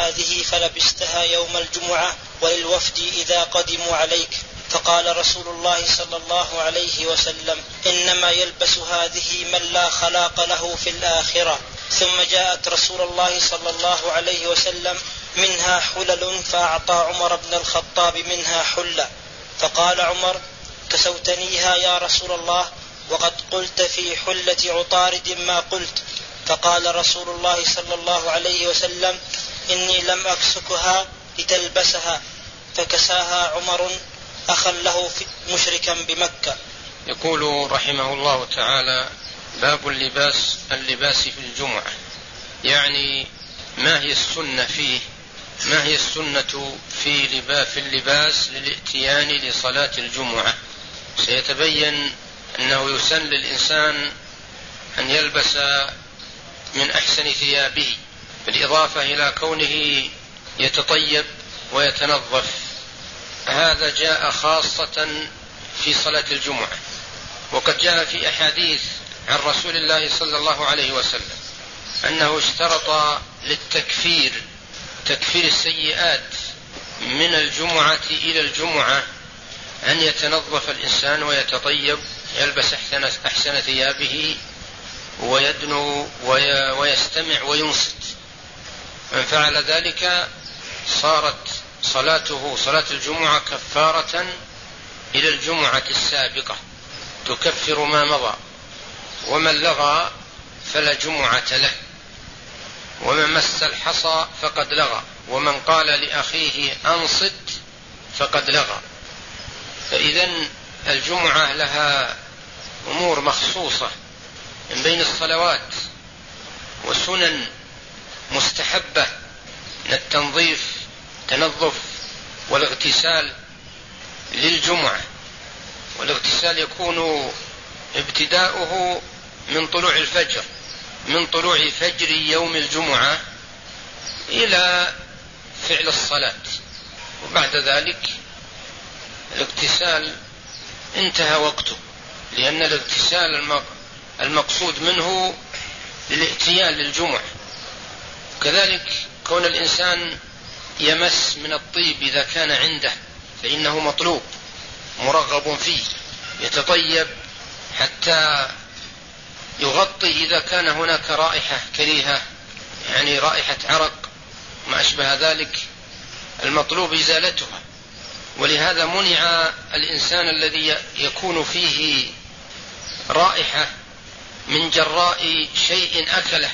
هذه فلبستها يوم الجمعة وللوفد إذا قدموا عليك. فقال رسول الله صلى الله عليه وسلم: إنما يلبس هذه من لا خلاق له في الآخرة. ثم جاءت رسول الله صلى الله عليه وسلم منها حلل، فأعطى عمر بن الخطاب منها حلة. فقال عمر: كسوتنيها يا رسول الله، وقد قلت في حلة عطارد ما قلت. فقال رسول الله صلى الله عليه وسلم: إني لم أكسكها لتلبسها. فكساها عمر أخا له مشركا بمكة. يقول رحمه الله تعالى: باب اللباس في الجمعة، يعني ما هي السنة فيه، ما هي السنة في اللباس للاتيان لصلاة الجمعة. سيتبين أنه يسن للإنسان أن يلبس من أحسن ثيابه، بالإضافة إلى كونه يتطيب ويتنظف. هذا جاء خاصة في صلاة الجمعة، وقد جاء في أحاديث عن رسول الله صلى الله عليه وسلم أنه اشترط للتكفير السيئات من الجمعة إلى الجمعة أن يتنظف الإنسان ويتطيب، يلبس أحسن ثيابه ويدنو ويستمع وينصت. من فعل ذلك صارت صلاة الجمعة كفارة إلى الجمعة السابقة، تكفر ما مضى. ومن لغى فلا جمعة له، ومن مس الحصى فقد لغى، ومن قال لأخيه أنصت فقد لغى. فإذن الجمعة لها أمور مخصوصة من بين الصلوات وسنن مستحبة من التنظف والاغتسال للجمعة. والاغتسال يكون ابتداؤه من طلوع الفجر، من طلوع فجر يوم الجمعة إلى فعل الصلاة، وبعد ذلك الاغتسال انتهى وقته، لأن الاغتسال المقصود منه للاتيان للجمعة. كذلك كون الإنسان يمس من الطيب إذا كان عنده فإنه مطلوب مرغب فيه، يتطيب حتى يغطي إذا كان هناك رائحة كريهة، يعني رائحة عرق ما أشبه ذلك، المطلوب إزالتها. ولهذا منع الإنسان الذي يكون فيه رائحة من جراء شيء أكله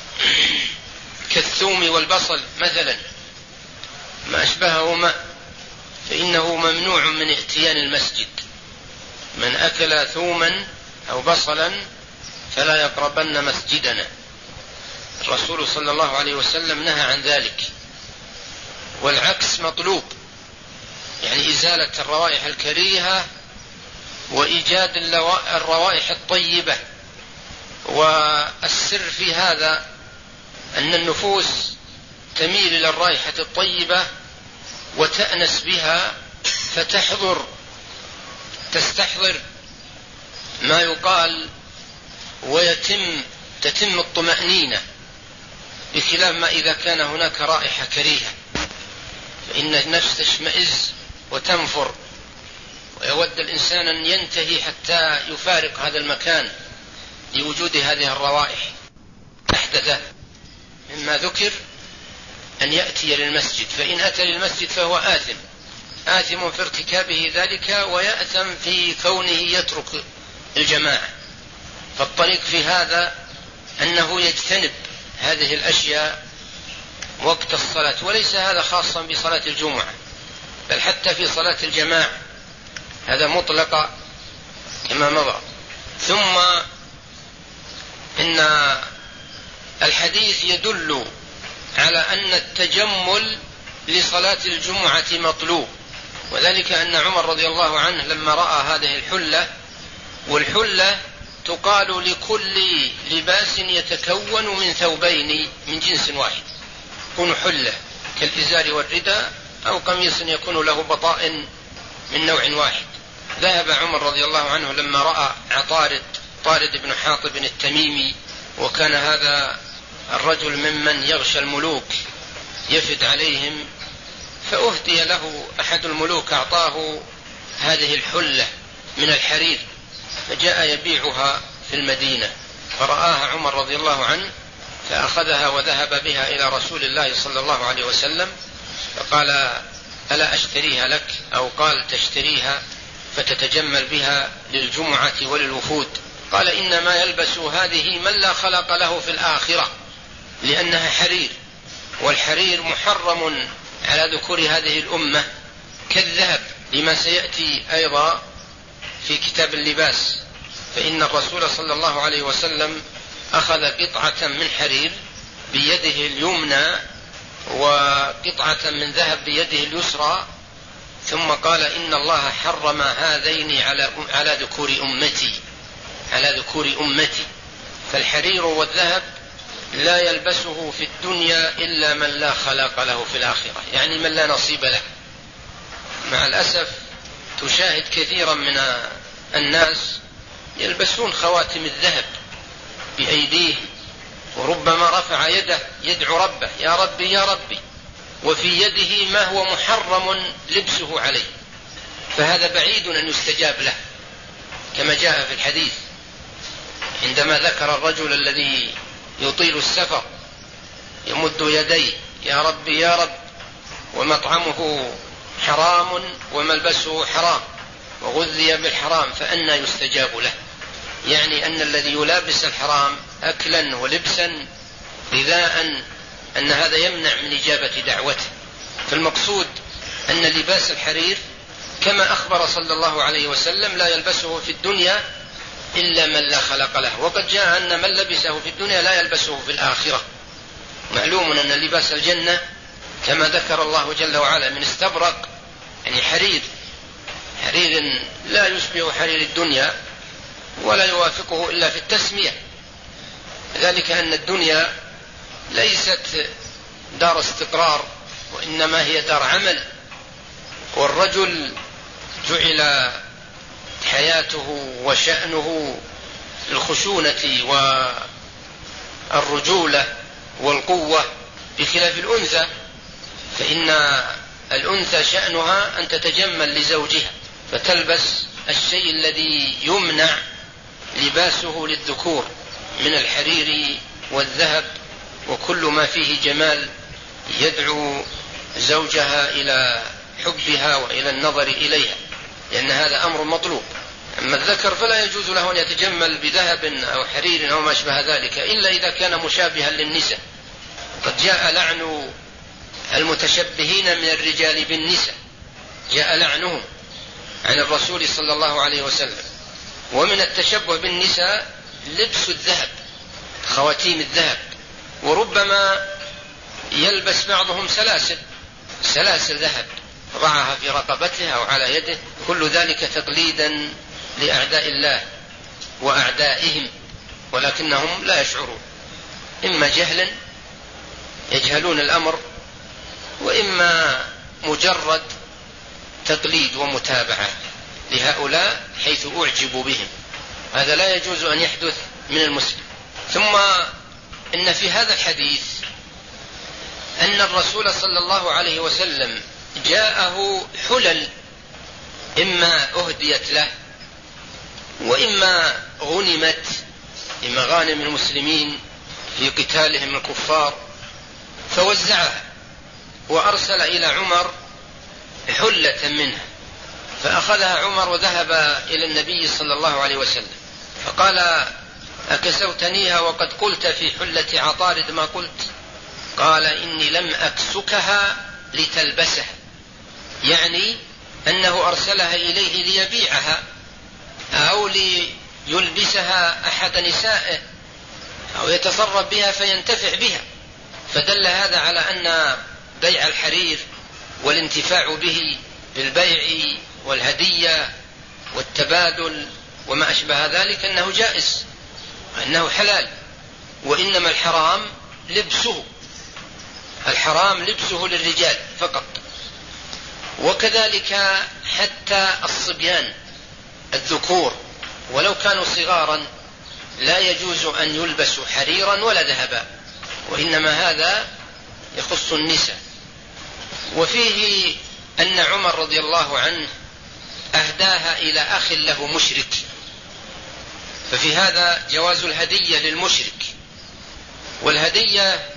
كالثوم والبصل مثلا ما أشبههما، فإنه ممنوع من اتيان المسجد. من أكل ثوما أو بصلا فلا يقربن مسجدنا. الرسول صلى الله عليه وسلم نهى عن ذلك. والعكس مطلوب، يعني إزالة الروائح الكريهة وإيجاد الروائح الطيبة. والسر في هذا أن النفوس تميل إلى الرائحة الطيبة وتأنس بها، تستحضر ما يقال تتم الطمأنينة، بخلاف ما إذا كان هناك رائحة كريهة فإن النفس تشمئز وتنفر، ويود الإنسان أن ينتهي حتى يفارق هذا المكان لوجود هذه الروائح أحدث مما ذكر أن يأتي للمسجد. فإن أتى للمسجد فهو آثم في ارتكابه ذلك، ويأثم في كونه يترك الجماعة. فالطريق في هذا أنه يجتنب هذه الأشياء وقت الصلاة، وليس هذا خاصا بصلاة الجمعة، بل حتى في صلاة الجماعة هذا مطلق كما مضى. ثم إن الحديث يدل على أن التجمل لصلاة الجمعة مطلوب، وذلك أن عمر رضي الله عنه لما رأى هذه الحلة، والحلة تقال لكل لباس يتكون من ثوبين من جنس واحد، يكون حلة كالإزار والرداء، أو قميص يكون له بطائن من نوع واحد. ذهب عمر رضي الله عنه لما رأى طارد بن حاطب التميمي، وكان هذا الرجل ممن يغشى الملوك، يفد عليهم، فأهدي له أحد الملوك أعطاه هذه الحلة من الحرير، فجاء يبيعها في المدينة، فرآها عمر رضي الله عنه فأخذها وذهب بها إلى رسول الله صلى الله عليه وسلم، فقال: ألا أشتريها لك؟ أو قال: تشتريها فتتجمل بها للجمعة وللوفود. قال: إنما يلبس هذه من لا خلق له في الآخرة، لأنها حرير، والحرير محرم على ذكور هذه الأمة كالذهب، لما سيأتي أيضا في كتاب اللباس، فإن الرسول صلى الله عليه وسلم أخذ قطعة من حرير بيده اليمنى وقطعة من ذهب بيده اليسرى، ثم قال: إن الله حرم هذين على ذكور أمتي. فالحرير والذهب لا يلبسه في الدنيا إلا من لا خلاق له في الآخرة، يعني من لا نصيب له. مع الأسف تشاهد كثيرا من الناس يلبسون خواتم الذهب بأيديه، وربما رفع يده يدعو ربه: يا ربي يا ربي، وفي يده ما هو محرم لبسه عليه، فهذا بعيد أن يستجاب له، كما جاء في الحديث عندما ذكر الرجل الذي يطيل السفر يمد يديه: يا ربي يا رب، ومطعمه حرام وملبسه حرام وغذي بالحرام، فأنى يستجاب له؟ يعني أن الذي يلابس الحرام أكلا ولبسا غذاء أن هذا يمنع من إجابة دعوته. فالمقصود أن لباس الحرير كما أخبر صلى الله عليه وسلم لا يلبسه في الدنيا إلا من لا خلق له، وقد جاء أن من لبسه في الدنيا لا يلبسه في الآخرة. معلوم أن لباس الجنة كما ذكر الله جل وعلا من استبرق، يعني حرير لا يشبه حرير الدنيا ولا يوافقه إلا في التسمية، ذلك أن الدنيا ليست دار استقرار، وإنما هي دار عمل، والرجل جعل حياته وشأنه الخشونة والرجولة والقوة، بخلاف الأنثى، فإن الأنثى شأنها أن تتجمل لزوجها، فتلبس الشيء الذي يمنع لباسه للذكور من الحرير والذهب وكل ما فيه جمال يدعو زوجها إلى حبها وإلى النظر إليها، لأن هذا أمر مطلوب. أما الذكر فلا يجوز له أن يتجمل بذهب أو حرير أو ما أشبه ذلك إلا إذا كان مشابها للنساء. قد جاء لعن المتشبهين من الرجال بالنساء، جاء لعنهم عن الرسول صلى الله عليه وسلم. ومن التشبه بالنساء لبس الذهب، خواتيم الذهب، وربما يلبس بعضهم سلاسل ذهب ضعها في رقبته أو على يده، كل ذلك تقليدا لأعداء الله وأعدائهم، ولكنهم لا يشعرون، إما جهلا يجهلون الأمر، وإما مجرد تقليد ومتابعة لهؤلاء حيث أعجبوا بهم. هذا لا يجوز أن يحدث من المسلم. ثم إن في هذا الحديث أن الرسول صلى الله عليه وسلم جاءه حلل إما أهديت له وإما غنمت، إما غانم المسلمين في قتالهم الكفار، فوزعها وأرسل إلى عمر حلة منها، فأخذها عمر وذهب إلى النبي صلى الله عليه وسلم فقال: أكسوتنيها وقد قلت في حلة عطارد ما قلت؟ قال: إني لم أكسكها لتلبسها، يعني أنه أرسلها إليه ليبيعها أو ليلبسها أحد نسائه أو يتصرف بها فينتفع بها. فدل هذا على أن بيع الحرير والانتفاع به بالبيع والهدية والتبادل وما أشبه ذلك أنه جائز، أنه حلال، وإنما الحرام لبسه للرجال فقط. وكذلك حتى الصبيان الذكور ولو كانوا صغارا لا يجوز أن يلبسوا حريرا ولا ذهبا، وإنما هذا يخص النساء. وفيه أن عمر رضي الله عنه أهداها إلى أخ له مشرك، ففي هذا جواز الهدية للمشرك، والهدية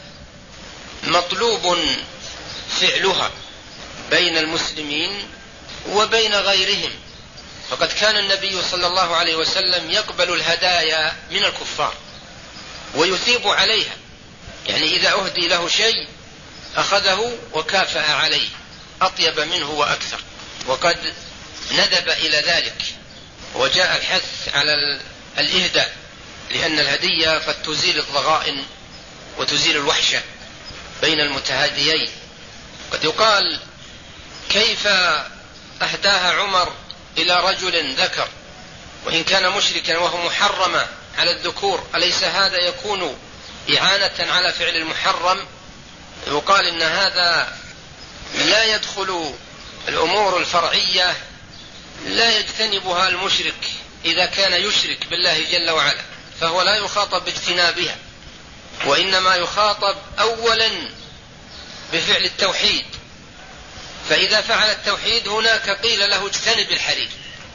مطلوب فعلها بين المسلمين وبين غيرهم، فقد كان النبي صلى الله عليه وسلم يقبل الهدايا من الكفار ويثيب عليها، يعني إذا أهدي له شيء أخذه وكافأ عليه أطيب منه وأكثر، وقد ندب إلى ذلك، وجاء الحث على الإهداء، لأن الهدية قد تزيل الضغائن وتزيل الوحشة بين المتهاديين. قد يقال كيف أهداها عمر إلى رجل ذكر وإن كان مشركا وهو محرم على الذكور، أليس هذا يكون إعانة على فعل المحرم؟ يقال إن هذا لا يدخل الأمور الفرعية، لا يجتنبها المشرك إذا كان يشرك بالله جل وعلا، فهو لا يخاطب باجتنابها، وإنما يخاطب أولا بفعل التوحيد، فإذا فعل التوحيد هناك قيل له اجتنب الحرير،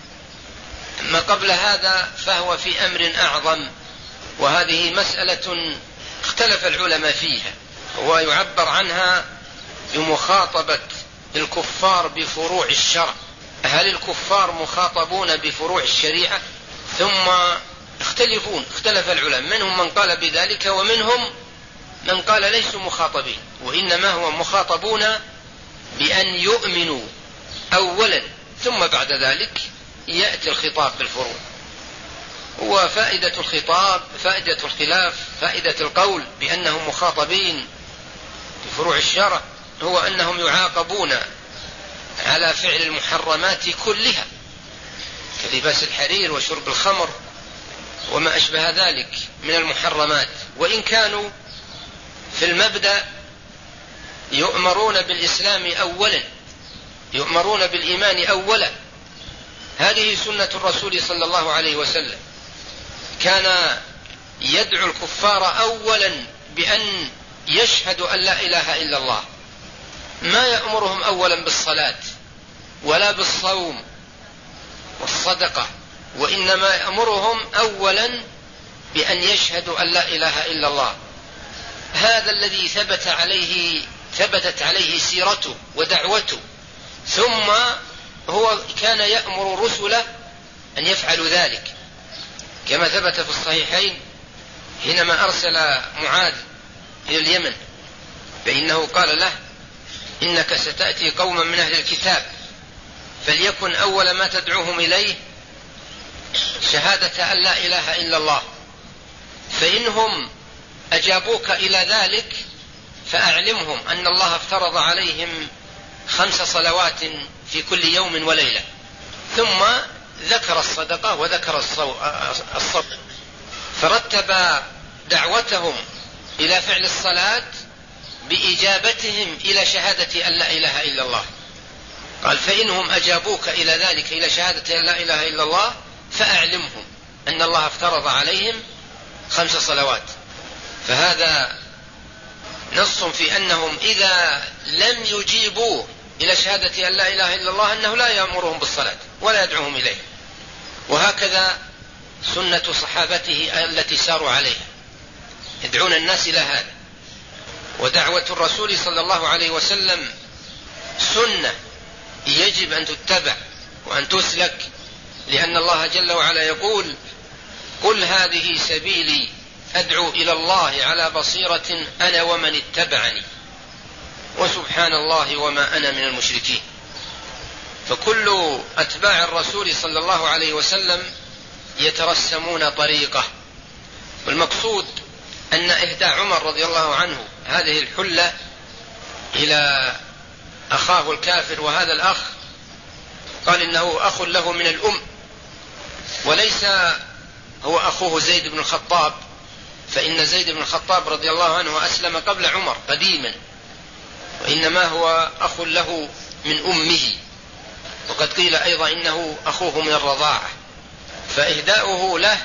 أما قبل هذا فهو في أمر أعظم، وهذه مسألة اختلف العلماء فيها، ويعبر عنها بمخاطبة الكفار بفروع الشرع. هل الكفار مخاطبون بفروع الشريعة؟ ثم اختلف العلماء، منهم من قال بذلك ومنهم من قال ليسوا مخاطبين، وإنما هو مخاطبون بأن يؤمنوا أولا ثم بعد ذلك يأتي الخطاب بالفروع. وفائدة الخطاب، فائدة الخلاف، فائدة القول بأنهم مخاطبين بفروع الشرع هو أنهم يعاقبون على فعل المحرمات كلها كلباس الحرير وشرب الخمر وما أشبه ذلك من المحرمات، وإن كانوا في المبدأ يؤمرون بالإسلام أولا، يؤمرون بالإيمان أولا. هذه سنة الرسول صلى الله عليه وسلم، كان يدعو الكفار أولا بأن يشهدوا أن لا إله إلا الله، ما يأمرهم أولا بالصلاة ولا بالصوم والصدقة، وإنما يأمرهم أولا بأن يشهدوا أن لا إله إلا الله. هذا الذي ثبتت عليه سيرته ودعوته، ثم هو كان يأمر رسله أن يفعلوا ذلك، كما ثبت في الصحيحين حينما أرسل معاذ إلى اليمن، فإنه قال له إنك ستأتي قوما من أهل الكتاب، فليكن أول ما تدعوهم إليه شهادة أن لا إله إلا الله، فإنهم أجابوك إلى ذلك فأعلمهم أن الله افترض عليهم 5 صلوات في كل يوم وليلة، ثم ذكر الصدقة وذكر الصبر، فرتب دعوتهم إلى فعل الصلاة بإجابتهم إلى شهادة أن لا إله إلا الله. قال فإنهم أجابوك إلى ذلك، إلى شهادة أن لا إله إلا الله، فأعلمهم أن الله افترض عليهم 5 صلوات. فهذا نص في أنهم إذا لم يجيبوا إلى شهادة أن لا إله إلا الله أنه لا يأمرهم بالصلاة ولا يدعوهم إليه. وهكذا سنة صحابته التي ساروا عليها، يدعون الناس إلى هذا. ودعوة الرسول صلى الله عليه وسلم سنة يجب أن تتبع وأن تسلك، لأن الله جل وعلا يقول قل هذه سبيلي أدعو إلى الله على بصيرة أنا ومن اتبعني وسبحان الله وما أنا من المشركين. فكل أتباع الرسول صلى الله عليه وسلم يترسمون طريقه. والمقصود أن إهداء عمر رضي الله عنه هذه الحلة إلى أخاه الكافر، وهذا الأخ قال إنه أخ له من الأم، وليس هو أخوه زيد بن الخطاب، فإن زيد بن الخطاب رضي الله عنه أسلم قبل عمر قديما، وإنما هو أخ له من أمه، وقد قيل أيضا إنه أخوه من الرضاعة. فإهداؤه له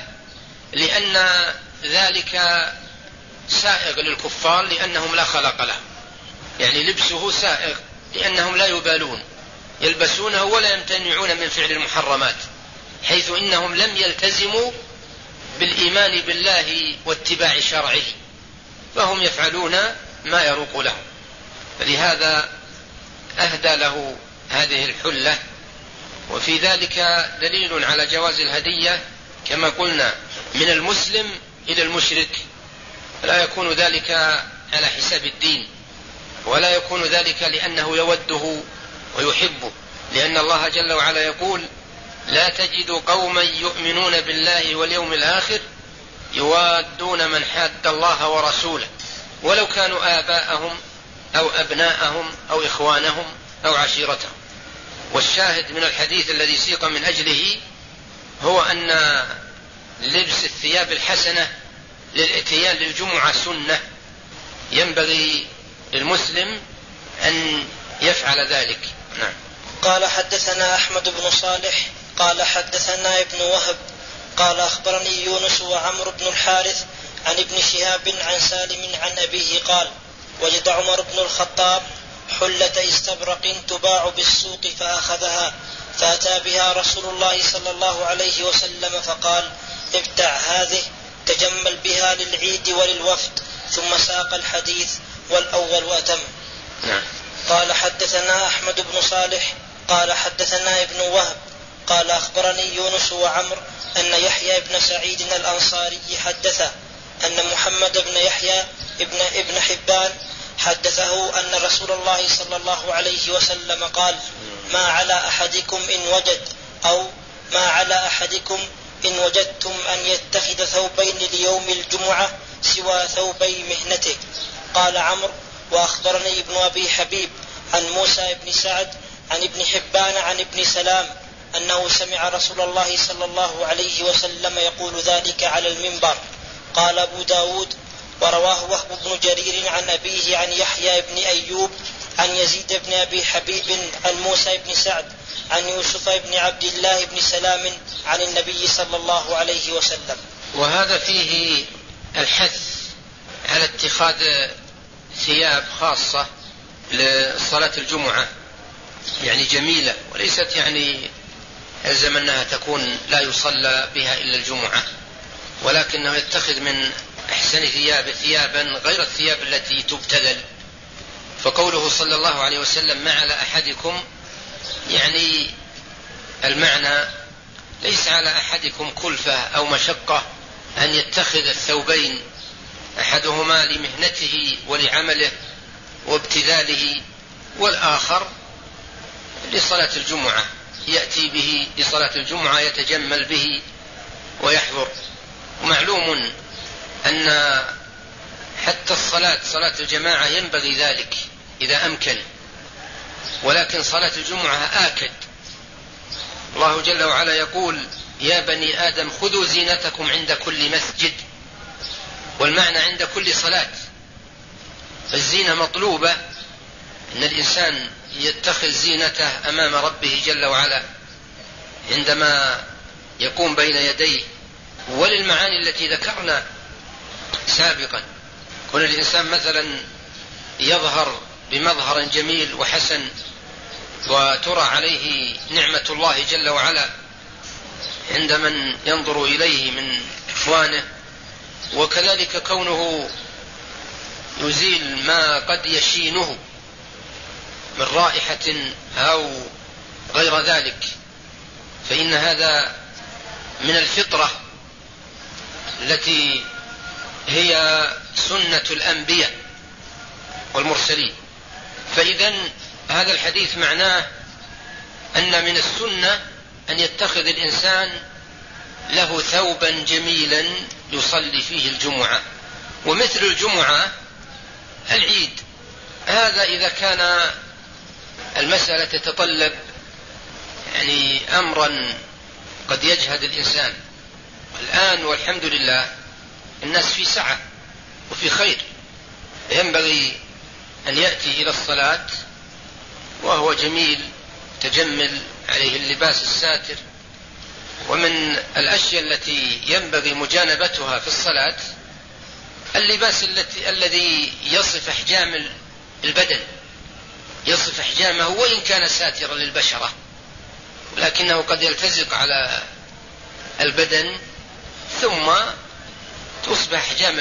لأن ذلك سائغ للكفار، لأنهم لا خلق له، يعني لبسه سائغ، لأنهم لا يبالون، يلبسونه ولا يمتنعون من فعل المحرمات، حيث إنهم لم يلتزموا بالإيمان بالله واتباع شرعه، فهم يفعلون ما يروق لهم. فلهذا أهدى له هذه الحلة. وفي ذلك دليل على جواز الهدية كما قلنا من المسلم إلى المشرك، لا يكون ذلك على حساب الدين، ولا يكون ذلك لأنه يوده ويحبه، لأن الله جل وعلا يقول: لا تجد قوما يؤمنون بالله واليوم الآخر يوادون من حاد الله ورسوله ولو كانوا آباءهم أو أبناءهم أو إخوانهم أو عشيرتهم. والشاهد من الحديث الذي سيق من أجله هو أن لبس الثياب الحسنة للاتيان للجمعة سنة، ينبغي للمسلم أن يفعل ذلك. نعم. قال حدثنا أحمد بن صالح قال حدثنا ابن وهب قال أخبرني يونس وعمرو بن الحارث عن ابن شهاب عن سالم عن أبيه قال: وجد عمر بن الخطاب حلة استبرق تباع بالسوق فأخذها، فأتى بها رسول الله صلى الله عليه وسلم فقال: ابتع هذه تجمل بها للعيد وللوفد. ثم ساق الحديث والأول أتم. قال حدثنا أحمد بن صالح قال حدثنا ابن وهب قال أخبرني يونس وعمر أن يحيى بن سعيد الأنصاري حدثه أن محمد بن يحيى ابن حبان حدثه أن رسول الله صلى الله عليه وسلم قال: ما على أحدكم إن وجدتم أن يتخذ ثوبين ليوم الجمعة سوى ثوبي مهنته. قال عمرو: وأخبرني ابن أبي حبيب عن موسى بن سعد عن ابن حبان عن ابن سلام أنه سمع رسول الله صلى الله عليه وسلم يقول ذلك على المنبر. قال أبو داود: ورواه وهب بن جرير عن أبيه عن يحيى بن أيوب عن يزيد بن أبي حبيب عن موسى بن سعد عن يوسف بن عبد الله بن سلام عن النبي صلى الله عليه وسلم. وهذا فيه الحث على اتخاذ ثياب خاصة لصلاة الجمعة، يعني جميلة، وليست يعني يلزم أنها تكون لا يصلى بها إلا الجمعة، ولكنه يتخذ من أحسن ثيابا غير الثياب التي تبتذل. فقوله صلى الله عليه وسلم: ما على أحدكم، يعني المعنى ليس على أحدكم كلفة أو مشقة أن يتخذ الثوبين، أحدهما لمهنته ولعمله وابتذاله، والآخر لصلاة الجمعة، يأتي به لصلاة الجمعة يتجمل به ويحضر. ومعلوم أن حتى صلاة الجماعة ينبغي ذلك إذا أمكن، ولكن صلاة الجمعة آكد. الله جل وعلا يقول: يا بني آدم خذوا زينتكم عند كل مسجد، والمعنى عند كل صلاة. فالزينة مطلوبة، أن الإنسان يتخذ زينته أمام ربه جل وعلا عندما يقوم بين يديه. وللمعاني التي ذكرنا سابقا، كون الإنسان مثلا يظهر بمظهر جميل وحسن وترى عليه نعمة الله جل وعلا عند من ينظر إليه من إخوانه، وكذلك كونه يزيل ما قد يشينه من رائحة أو غير ذلك، فإن هذا من الفطرة التي هي سنة الأنبياء والمرسلين. فإذن هذا الحديث معناه أن من السنة أن يتخذ الإنسان له ثوبا جميلا يصلي فيه الجمعة. ومثل الجمعة العيد، هذا إذا كان المسألة تتطلب يعني أمرا قد يجهد الإنسان. الآن والحمد لله الناس في سعة وفي خير، ينبغي أن يأتي إلى الصلاة وهو جميل تجمل، عليه اللباس الساتر. ومن الأشياء التي ينبغي مجانبتها في الصلاة اللباس الذي يصف أحجام البدن، يصف أحجامه وإن كان ساترا للبشرة، لكنه قد يلتزق على البدن ثم تصبح أحجام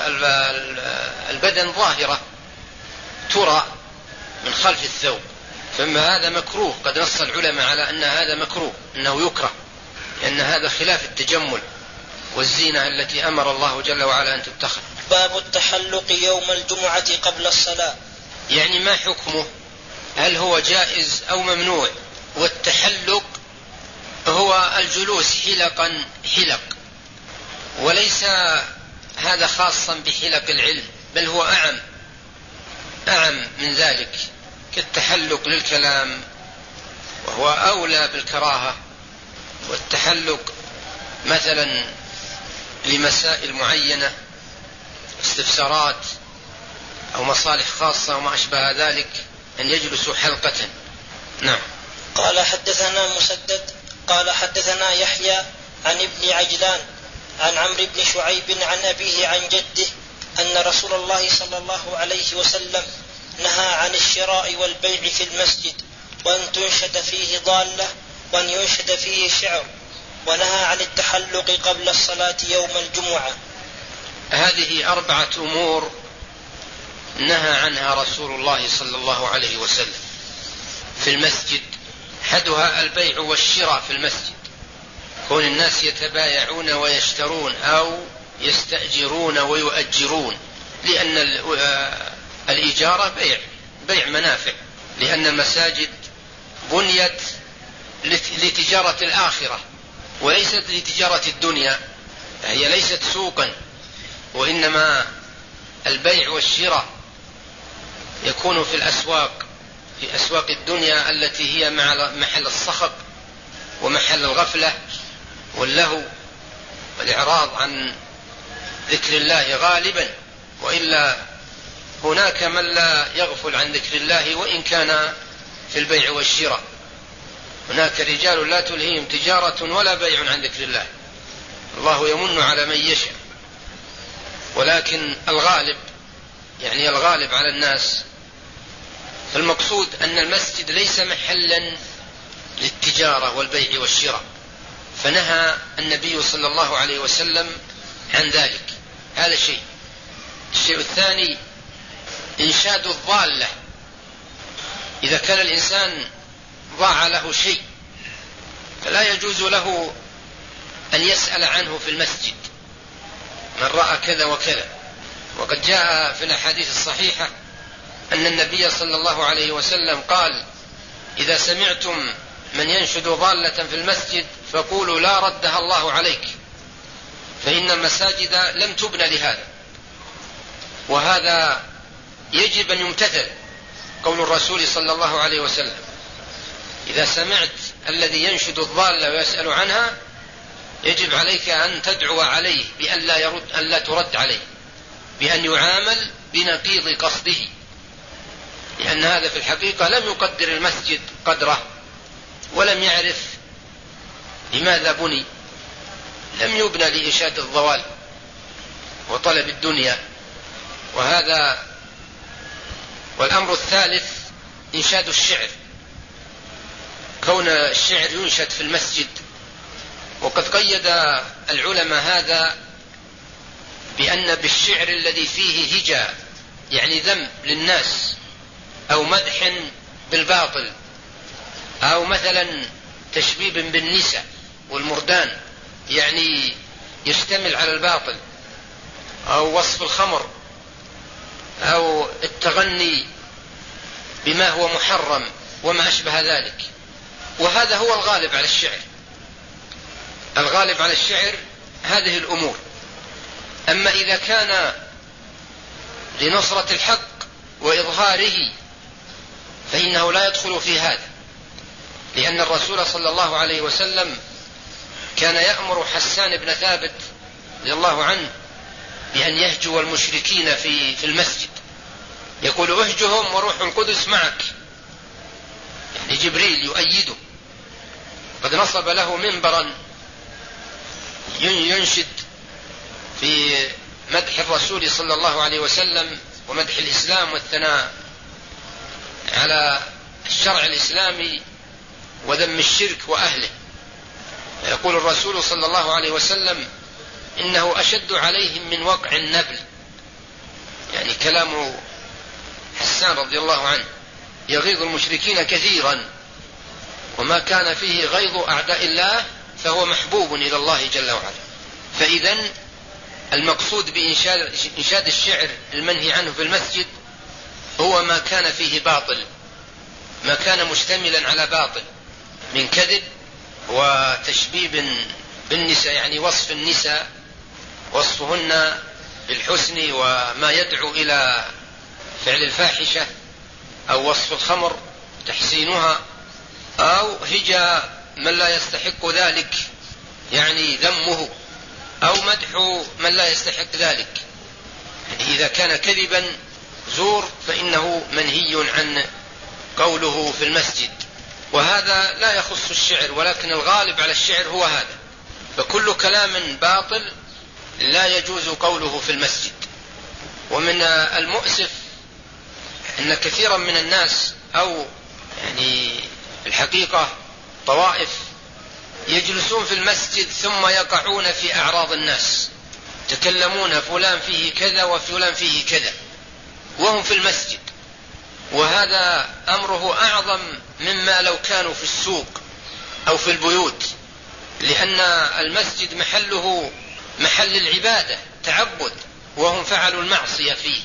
البدن ظاهرة ترى من خلف الثوب، فما هذا مكروه. قد نص العلماء على أن هذا مكروه، أنه يكره، لأن هذا خلاف التجمل والزينة التي أمر الله جل وعلا أن تتخذ. باب التحلق يوم الجمعة قبل الصلاة. يعني ما حكمه؟ هل هو جائز أو ممنوع؟ والتحلق هو الجلوس حلقا حلق، وليس هذا خاصا بحلق العلم، بل هو أعم من ذلك، كالتحلق للكلام وهو أولى بالكراهة، والتحلق مثلا لمسائل معينة، استفسارات أو مصالح خاصة وما أشبه ذلك، أن يجلسوا حلقة. نعم. قال حدثنا مسدد قال حدثنا يحيى عن ابن عجلان عن عمرو بن شعيب عن أبيه عن جده أن رسول الله صلى الله عليه وسلم نهى عن الشراء والبيع في المسجد، وأن تنشد فيه ضالة، وأن ينشد فيه شعر، ونهى عن التحلق قبل الصلاة يوم الجمعة. هذه 4 أمور نهى عنها رسول الله صلى الله عليه وسلم في المسجد. أحدها البيع والشراء في المسجد، كون الناس يتبايعون ويشترون أو يستأجرون ويؤجرون، لأن الإجارة بيع منافع، لأن المساجد بنيت لتجارة الآخرة وليست لتجارة الدنيا، هي ليست سوقا، وإنما البيع والشراء يكون في الأسواق، في أسواق الدنيا التي هي محل الصخب ومحل الغفلة واللهو والإعراض عن ذكر الله غالبا، وإلا هناك من لا يغفل عن ذكر الله وإن كان في البيع والشراء. هناك رجال لا تلهيهم تجارة ولا بيع عن ذكر الله، الله يمن على من يشاء، ولكن الغالب على الناس. فالمقصود أن المسجد ليس محلا للتجارة والبيع والشراء، فنهى النبي صلى الله عليه وسلم عن ذلك. هذا شيء. الشيء الثاني إنشاد الضالة، إذا كان الإنسان ضاع له شيء فلا يجوز له أن يسأل عنه في المسجد، من رأى كذا وكذا. وقد جاء في الأحاديث الصحيحة أن النبي صلى الله عليه وسلم قال: إذا سمعتم من ينشد ضالة في المسجد فقولوا لا ردها الله عليك، فإن المساجد لم تبنى لهذا. وهذا يجب أن يمتثل، قول الرسول صلى الله عليه وسلم: إذا سمعت الذي ينشد الضالة ويسأل عنها يجب عليك أن تدعو عليه بأن لا ترد عليه، بأن يعامل بنقيض قصده، لأن هذا في الحقيقة لم يقدر المسجد قدره، ولم يعرف لماذا بني، لم يبنى لإشاد الضوال وطلب الدنيا. وهذا. والأمر الثالث إنشاد الشعر، كون الشعر ينشد في المسجد. وقد قيد العلماء هذا بأن بالشعر الذي فيه هجاء، يعني ذم للناس، أو مدح بالباطل، أو مثلا تشبيب بالنساء والمردان، يعني يشتمل على الباطل، أو وصف الخمر، أو التغني بما هو محرم وما أشبه ذلك. وهذا هو الغالب على الشعر. الغالب على الشعر هذه الأمور. أما إذا كان لنصرة الحق وإظهاره فإنه لا يدخل في هذا، لأن الرسول صلى الله عليه وسلم كان يأمر حسان بن ثابت رضي الله عنه بأن يهجو المشركين في المسجد، يقول: اهجهم وروح القدس معك، يعني جبريل يؤيده. قد نصب له منبرا ينشد في مدح الرسول صلى الله عليه وسلم ومدح الإسلام والثناء على الشرع الإسلامي وذم الشرك وأهله. يقول الرسول صلى الله عليه وسلم: إنه أشد عليهم من وقع النبل، يعني كلام حسان رضي الله عنه، يغيظ المشركين كثيرا، وما كان فيه غيظ أعداء الله فهو محبوب إلى الله جل وعلا. فإذن المقصود بإنشاد الشعر المنهي عنه في المسجد هو ما كان فيه باطل، ما كان مشتملا على باطل من كذب وتشبيب بالنساء، يعني وصف النساء، وصفهن بالحسن وما يدعو إلى فعل الفاحشة، أو وصف الخمر تحسينها، أو هجاء من لا يستحق ذلك يعني ذمه، أو مدح من لا يستحق ذلك. يعني إذا كان كذبا زور فإنه منهي عن قوله في المسجد، وهذا لا يخص الشعر، ولكن الغالب على الشعر هو هذا. فكل كلام باطل لا يجوز قوله في المسجد. ومن المؤسف أن كثيرا من الناس، أو يعني الحقيقة طوائف، يجلسون في المسجد ثم يقعون في أعراض الناس، تكلمون فلان فيه كذا وفلان فيه كذا وهم في المسجد، وهذا أمره أعظم مما لو كانوا في السوق أو في البيوت، لأن المسجد محله محل العبادة تعبد، وهم فعلوا المعصية فيه.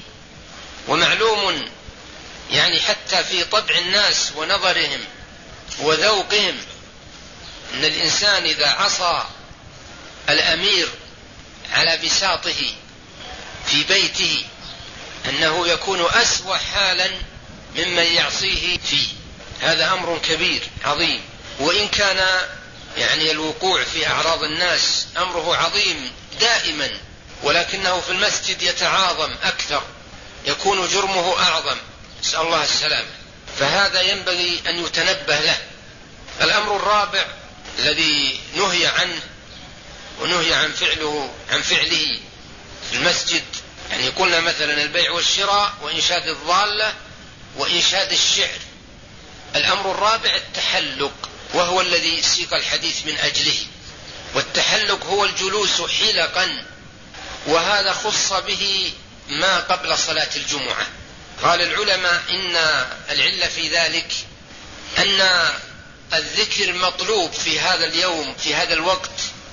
ومعلوم يعني حتى في طبع الناس ونظرهم وذوقهم أن الإنسان إذا عصى الأمير على بساطه في بيته أنه يكون أسوأ حالا ممن يعصيه فيه. هذا أمر كبير عظيم. وإن كان يعني الوقوع في أعراض الناس أمره عظيم دائما، ولكنه في المسجد يتعاظم أكثر، يكون جرمه أعظم، نسأل الله السلامة. فهذا ينبغي أن يتنبه له. الأمر الرابع الذي نهي عنه ونهي عن فعله في المسجد، يعني قلنا مثلا البيع والشراء وإنشاد الضالة وإنشاد الشعر. الأمر الرابع التحلق، وهو الذي سيق الحديث من أجله. والتحلق هو الجلوس حلقا، وهذا خص به ما قبل صلاة الجمعة. قال العلماء إن العلة في ذلك أن الذكر مطلوب في هذا اليوم في هذا الوقت،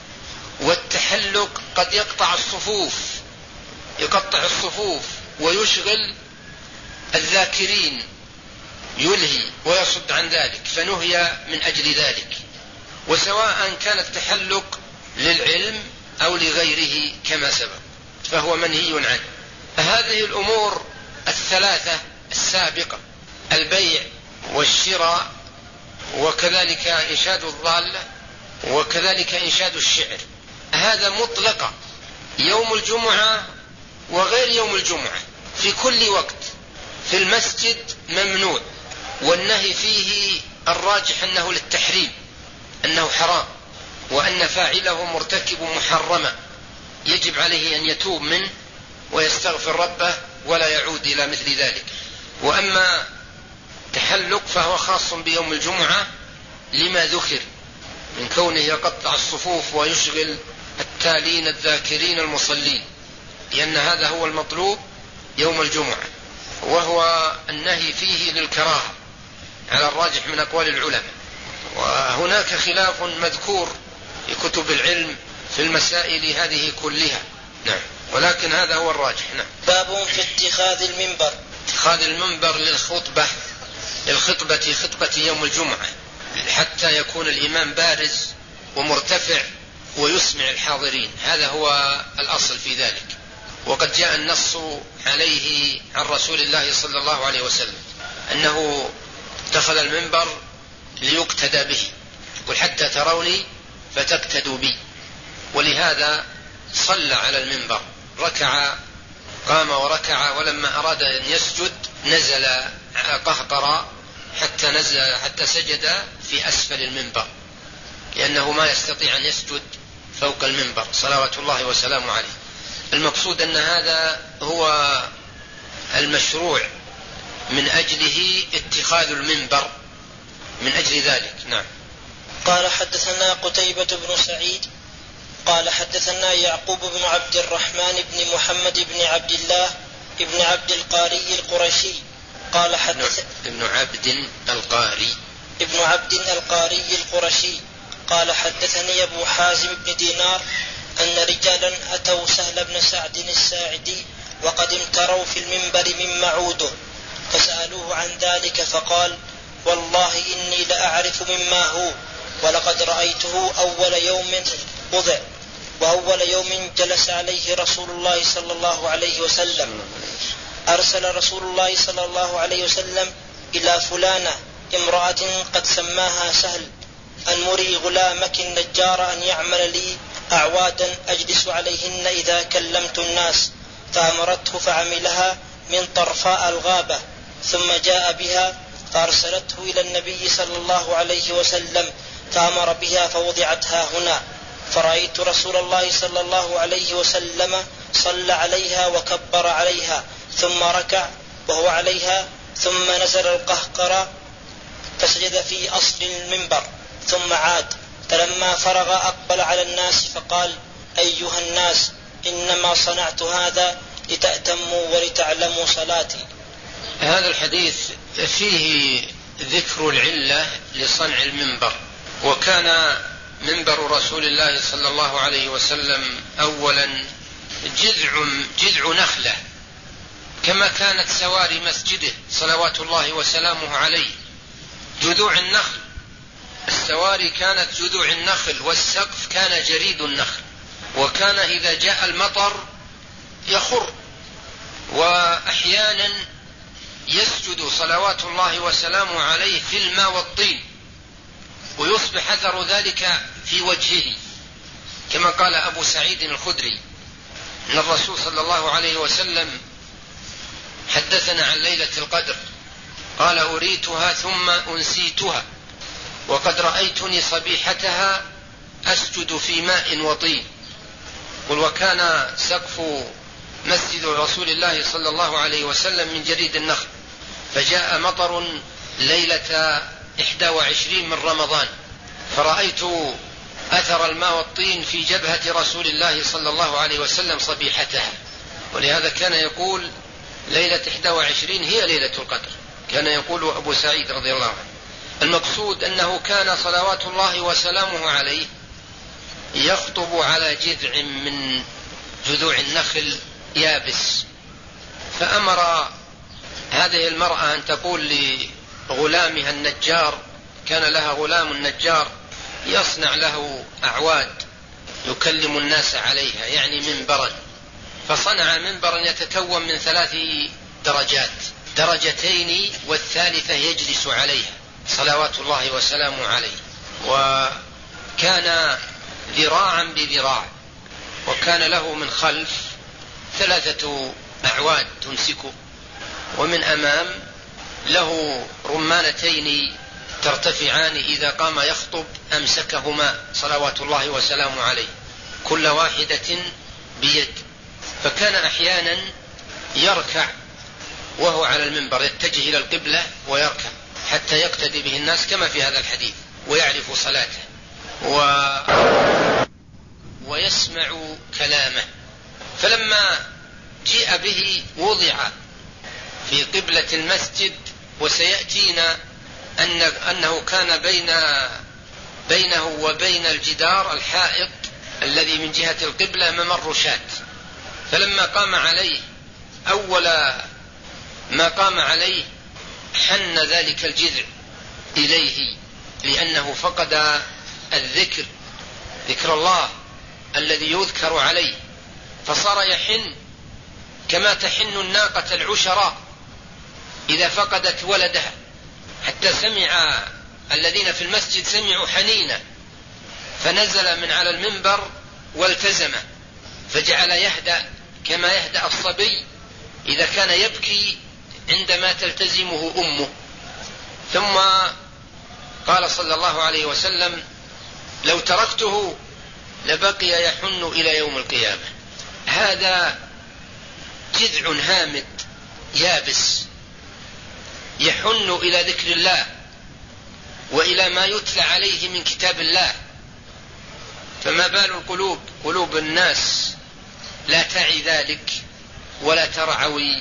والتحلق قد يقطع الصفوف ويشغل الذاكرين، يلهي ويصد عن ذلك، فنهي من أجل ذلك. وسواء كان التحلق للعلم أو لغيره كما سبق فهو منهي عنه. هذه الأمور الثلاثة السابقة، البيع والشراء وكذلك إنشاد الضالة وكذلك إنشاد الشعر، هذا مطلقة يوم الجمعة وغير يوم الجمعة في كل وقت في المسجد ممنوع. والنهي فيه الراجح أنه للتحريم، أنه حرام، وأن فاعله مرتكب محرمة يجب عليه أن يتوب منه ويستغفر ربه ولا يعود إلى مثل ذلك. وأما التحلق فهو خاص بيوم الجمعة لما ذكر من كونه يقطع الصفوف ويشغل التالين الذاكرين المصلين، لأن هذا هو المطلوب يوم الجمعة، وهو النهي فيه للكراهة على الراجح من أقوال العلماء. وهناك خلاف مذكور في كتب العلم في المسائل هذه كلها، نعم، ولكن هذا هو الراجح. نعم. باب في اتخاذ المنبر للخطبة خطبة يوم الجمعة، حتى يكون الإمام بارز ومرتفع ويسمع الحاضرين، هذا هو الأصل في ذلك. وقد جاء النص عليه عن رسول الله صلى الله عليه وسلم أنه اتخذ المنبر ليقتدى به، يقول حتى تروني فتقتدوا بي. ولهذا صلى على المنبر، قام وركع، ولما أراد أن يسجد نزل قهقرا حتى سجد في أسفل المنبر، لأنه ما يستطيع أن يسجد فوق المنبر صلوات الله وسلامه عليه. المقصود أن هذا هو المشروع من أجله اتخاذ المنبر من أجل ذلك. نعم. قال حدثنا قتيبة بن سعيد قال حدثنا يعقوب بن عبد الرحمن بن محمد بن عبد الله ابن عبد القاري القرشي قال ابن عبد القاري القرشي قال حدثني أبو حازم بن دينار أن رجالا أتوا سهل بن سعد الساعدي وقد امتروا في المنبر من معوده فسألوه عن ذلك فقال والله إني لأعرف مما هو ولقد رأيته أول يوم وضع وأول يوم جلس عليه رسول الله صلى الله عليه وسلم. أرسل رسول الله صلى الله عليه وسلم إلى فلانة امرأة قد سماها سهل أن مري غلامك النجار أن يعمل لي أعوادا أجلس عليهن إذا كلمت الناس فأمرته فعملها من طرفاء الغابة ثم جاء بها فأرسلته إلى النبي صلى الله عليه وسلم فأمر بها فوضعتها هنا فرأيت رسول الله صلى الله عليه وسلم صلى عليها وكبر عليها ثم ركع وهو عليها ثم نزل القهقرى فسجد في أصل المنبر ثم عاد فلما فرغ أقبل على الناس فقال أيها الناس إنما صنعت هذا لتأتموا ولتعلموا صلاتي. هذا الحديث فيه ذكر العلة لصنع المنبر. وكان منبر رسول الله صلى الله عليه وسلم أولا جذع نخلة كما كانت سواري مسجده صلوات الله وسلامه عليه جذوع النخل. السواري كانت جذوع النخل والسقف كان جريد النخل وكان إذا جاء المطر يخر وأحيانا يسجد صلوات الله وسلامه عليه في الماء والطين ويصبح أثر ذلك في وجهه كما قال أبو سعيد الخدري أن الرسول صلى الله عليه وسلم حدثنا عن ليلة القدر قال أريتها ثم أنسيتها وقد رأيتني صبيحتها أسجد في ماء وطين. وكان سقف مسجد رسول الله صلى الله عليه وسلم من جريد النخل فجاء مطر ليلة 21 من رمضان فرأيت أثر الماء والطين في جبهة رسول الله صلى الله عليه وسلم صبيحتها. ولهذا كان يقول ليلة 21 هي ليلة القدر كان يقول أبو سعيد رضي الله عنه. المقصود أنه كان صلوات الله وسلامه عليه يخطب على جذع من جذوع النخل يابس فأمر هذه المرأة أن تقول لغلامها النجار كان لها غلام نجار يصنع له أعواد يكلم الناس عليها يعني منبرا فصنع منبرا يتكون من 3 درجات درجتين والثالثة يجلس عليها صلوات الله وسلامه عليه وكان ذراعا بذراع وكان له من خلف 3 أعواد تمسكه ومن أمام له رمانتين ترتفعان إذا قام يخطب أمسكهما صلوات الله وسلامه عليه كل واحدة بيد. فكان أحيانا يركع وهو على المنبر يتجه إلى القبلة ويركع حتى يقتدي به الناس كما في هذا الحديث ويعرف صلاته ويسمع كلامه. فلما جيء به وضع في قبلة المسجد وسيأتينا أنه كان بينه وبين الجدار الحائط الذي من جهة القبلة ممر شاة فلما قام عليه أول ما قام عليه حن ذلك الجذع إليه لأنه فقد ذكر الله الذي يذكر عليه فصار يحن كما تحن الناقة العشراء إذا فقدت ولدها حتى سمع الذين في المسجد سمعوا حنينا فنزل من على المنبر والتزمه فجعل يهدأ كما يهدأ الصبي إذا كان يبكي عندما تلتزمه أمه. ثم قال صلى الله عليه وسلم لو تركته لبقي يحن إلى يوم القيامة. هذا جذع هامد يابس يحن إلى ذكر الله وإلى ما يتلى عليه من كتاب الله. فما بال القلوب، قلوب الناس لا تعي ذلك ولا ترعوي؟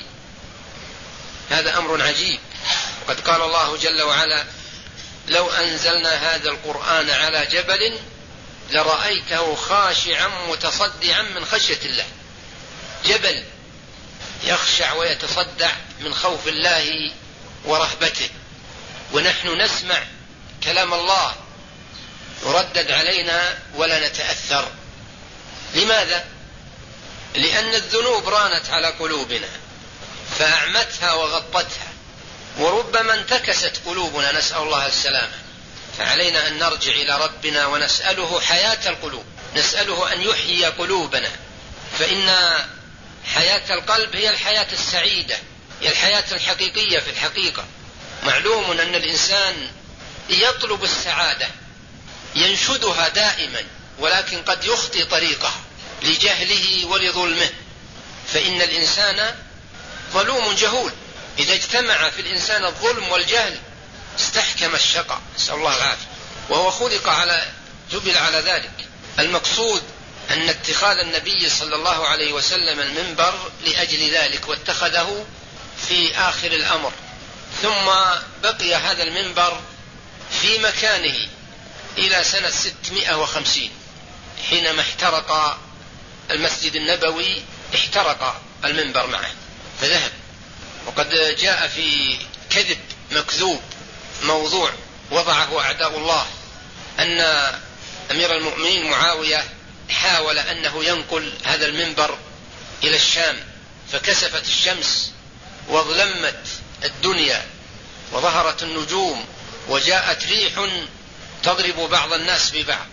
هذا أمر عجيب. قد قال الله جل وعلا: لو أنزلنا هذا القرآن على جبل لرأيته خاشعا متصدعا من خشية الله. جبل يخشع ويتصدع من خوف الله ورهبته، ونحن نسمع كلام الله يردد علينا ولا نتأثر. لماذا؟ لأن الذنوب رانت على قلوبنا فأعمتها وغطتها، وربما انتكست قلوبنا، نسأل الله السلامة. فعلينا أن نرجع إلى ربنا ونسأله حياة القلوب، نسأله أن يحيي قلوبنا، فإن حياة القلب هي الحياة السعيدة، هي الحياة الحقيقية. في الحقيقة معلوم أن الإنسان يطلب السعادة، ينشدها دائما، ولكن قد يخطي طريقها لجهله ولظلمه، فإن الإنسان ظلوم جهول. إذا اجتمع في الإنسان الظلم والجهل استحكم الشقاء، نسأل الله العافية، وهو جبل على ذلك. المقصود أن اتخاذ النبي صلى الله عليه وسلم المنبر لأجل ذلك، واتخذه في آخر الأمر، ثم بقي هذا المنبر في مكانه إلى سنة 650 حينما احترق المسجد النبوي، احترق المنبر معه فذهب. وقد جاء في كذب مكذوب موضوع وضعه أعداء الله أن أمير المؤمنين معاوية حاول أنه ينقل هذا المنبر إلى الشام، فكسفت الشمس واظلمت الدنيا وظهرت النجوم وجاءت ريح تضرب بعض الناس ببعض،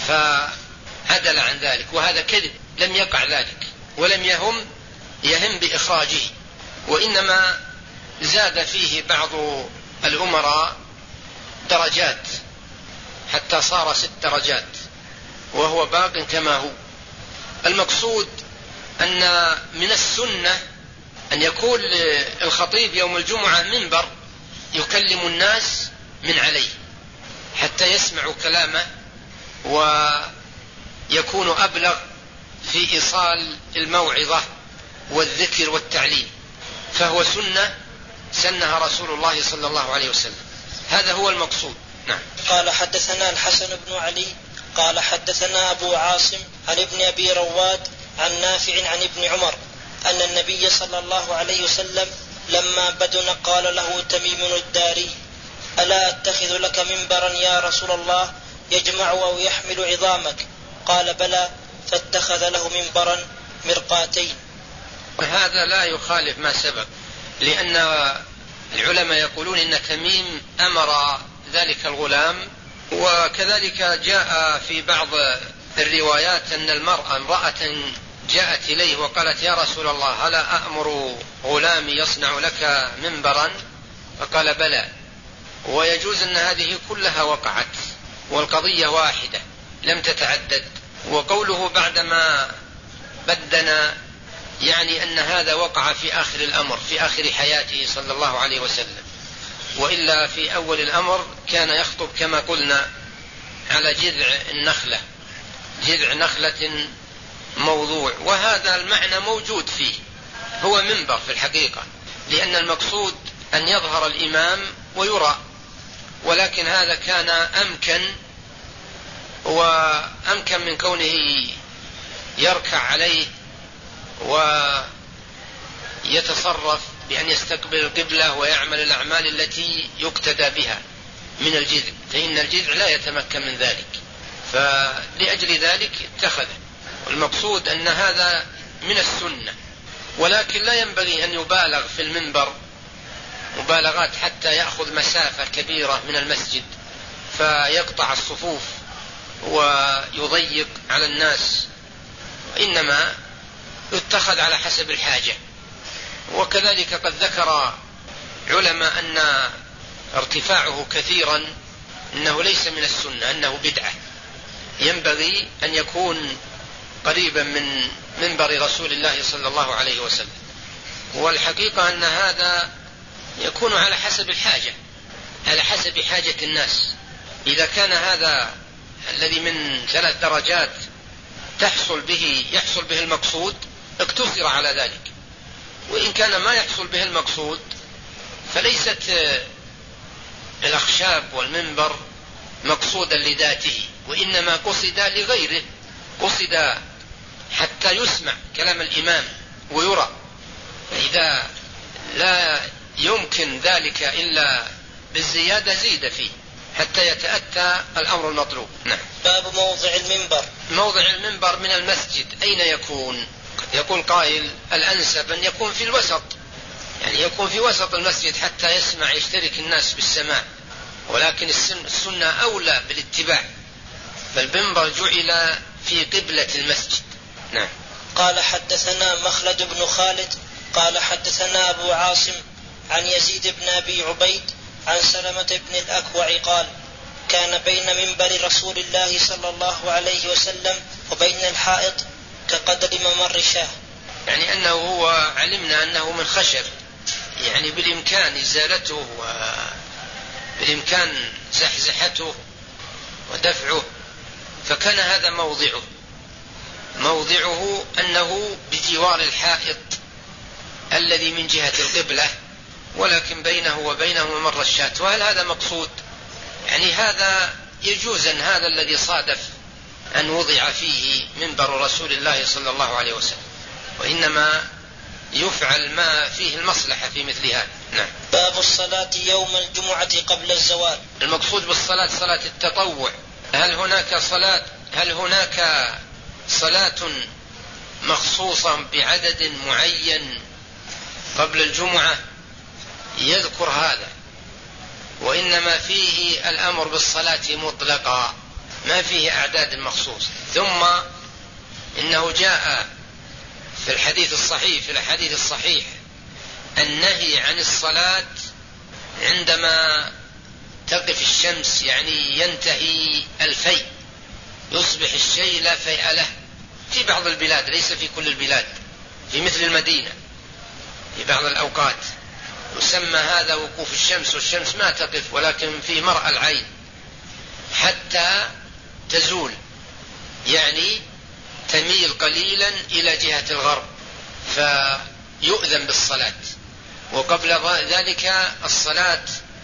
فعدل عن ذلك. وهذا كذب، لم يقع ذلك ولم يهم بإخراجه، وإنما زاد فيه بعض الأمراء درجات حتى صار 6 درجات، وهو باق كما هو. المقصود أن من السنة أن يكون الخطيب يوم الجمعة منبر يكلم الناس من عليه حتى يسمعوا كلامه ويكون أبلغ في إيصال الموعظة والذكر والتعليم، فهو سنها رسول الله صلى الله عليه وسلم. هذا هو المقصود. نعم. قال حدثنا الحسن بن علي قال حدثنا أبو عاصم عن ابن أبي رواد عن نافع عن ابن عمر أن النبي صلى الله عليه وسلم لما بدن قال له تميم الداري: ألا أتخذ لك منبرا يا رسول الله يجمع أو يحمل عظامك؟ قال: بلى. فاتخذ له منبرا مرقاتين. وهذا لا يخالف ما سبق، لأن العلماء يقولون إن تميم أمر ذلك الغلام، وكذلك جاء في بعض الروايات أن امرأة جاءت إليه وقالت: يا رسول الله ألا أأمر غلامي يصنع لك منبرا؟ فقال: بلى. ويجوز أن هذه كلها وقعت والقضية واحدة لم تتعدد. وقوله بعدما بدنا يعني أن هذا وقع في آخر الأمر، في آخر حياته صلى الله عليه وسلم، وإلا في أول الأمر كان يخطب كما قلنا على جذع نخلة موضوع، وهذا المعنى موجود فيه، هو منبر في الحقيقة، لأن المقصود أن يظهر الإمام ويرى، ولكن هذا كان أمكن من كونه يركع عليه ويتصرف بأن يستقبل القبلة ويعمل الأعمال التي يقتدى بها من الجذع، فإن الجذع لا يتمكن من ذلك، فلأجل ذلك اتخذه. والمقصود أن هذا من السنة، ولكن لا ينبغي أن يبالغ في المنبر مبالغات حتى يأخذ مسافة كبيرة من المسجد فيقطع الصفوف ويضيق على الناس، إنما يتخذ على حسب الحاجة. وكذلك قد ذكر علماء أن ارتفاعه كثيرا أنه ليس من السنة، أنه بدعة، ينبغي أن يكون قريبا من منبر رسول الله صلى الله عليه وسلم. والحقيقة أن هذا يكون على حسب الحاجة، على حسب حاجة الناس. إذا كان هذا الذي من 3 درجات يحصل به المقصود اقتصر على ذلك، وإن كان ما يحصل به المقصود فليست الأخشاب والمنبر مقصودا لذاته، وإنما قصد لغيره، قصد حتى يسمع كلام الإمام ويرى، فإذا لا يمكن ذلك إلا بالزيادة زيد فيه حتى يتأتى الأمر المطلوب. نعم. باب موضع المنبر. موضع المنبر من المسجد أين يكون؟ يقول قائل الأنسب أن يكون في الوسط، يعني يكون في وسط المسجد حتى يشترك الناس بالسماع، ولكن السنة أولى بالاتباع، فالمنبر جعل في قبلة المسجد. نعم. قال حدثنا مخلد بن خالد قال حدثنا أبو عاصم عن يزيد بن أبي عبيد عن سلمة بن الأكوع قال كان بين منبر رسول الله صلى الله عليه وسلم وبين الحائط كقدر ممر الشاه، يعني أنه هو علمنا أنه من خشب، يعني بالإمكان إزالته وبالإمكان زحزحته ودفعه، فكان هذا موضعه أنه بجوار الحائط الذي من جهة القبلة، ولكن بينه وبينه ممر الشاة. وهل هذا مقصود؟ يعني هذا يجوز أن هذا الذي صادف أن وضع فيه منبر رسول الله صلى الله عليه وسلم، وإنما يفعل ما فيه المصلحة في مثل هذا. نعم. باب الصلاة يوم الجمعة قبل الزوال. المقصود بالصلاة صلاة التطوع. هل هناك صلاة مخصوصة بعدد معين قبل الجمعة؟ يذكر هذا، وإنما فيه الأمر بالصلاة مطلقا، ما فيه أعداد مخصوصة. ثم إنه جاء في الحديث الصحيح النهي عن الصلاة عندما تقف الشمس، يعني ينتهي الفيء، يصبح الشيء لا فيء له في بعض البلاد، ليس في كل البلاد، في مثل المدينة في بعض الأوقات يسمى هذا وقوف الشمس، والشمس ما تقف ولكن في مرأى العين حتى تزول، يعني تميل قليلا إلى جهة الغرب فيؤذن بالصلاة. وقبل ذلك الصلاة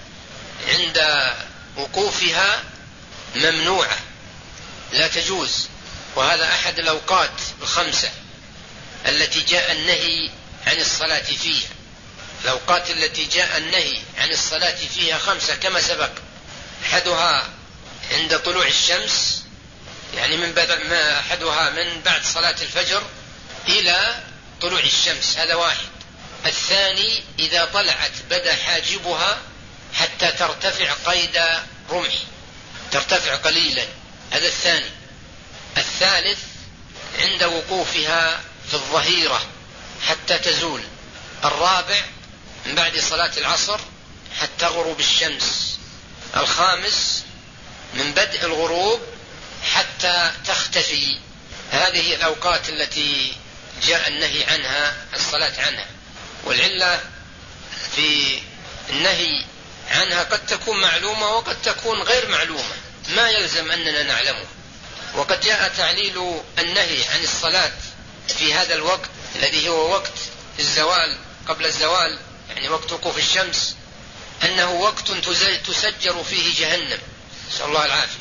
عند وقوفها ممنوعة لا تجوز، وهذا أحد الأوقات 5 التي جاء النهي عن الصلاة فيها. الأوقات التي جاء النهي عن الصلاة فيها 5 كما سبق، أحدها عند طلوع الشمس، يعني أحدها من بعد صلاة الفجر إلى طلوع الشمس، هذا واحد. الثاني إذا طلعت بدا حاجبها حتى ترتفع قيد رمح، ترتفع قليلا، هذا الثاني. الثالث عند وقوفها في الظهيرة حتى تزول. الرابع من بعد صلاة العصر حتى غروب الشمس. الخامس من بدء الغروب حتى تختفي. هذه الأوقات التي جاء النهي عنها الصلاة عنها، والعلة في النهي عنها قد تكون معلومة وقد تكون غير معلومة، ما يلزم أننا نعلمه. وقد جاء تعليل النهي عن الصلاة في هذا الوقت الذي هو وقت الزوال قبل الزوال، يعني وقت وقوف الشمس، أنه وقت تسجر فيه جهنم، نسأل الله العافية،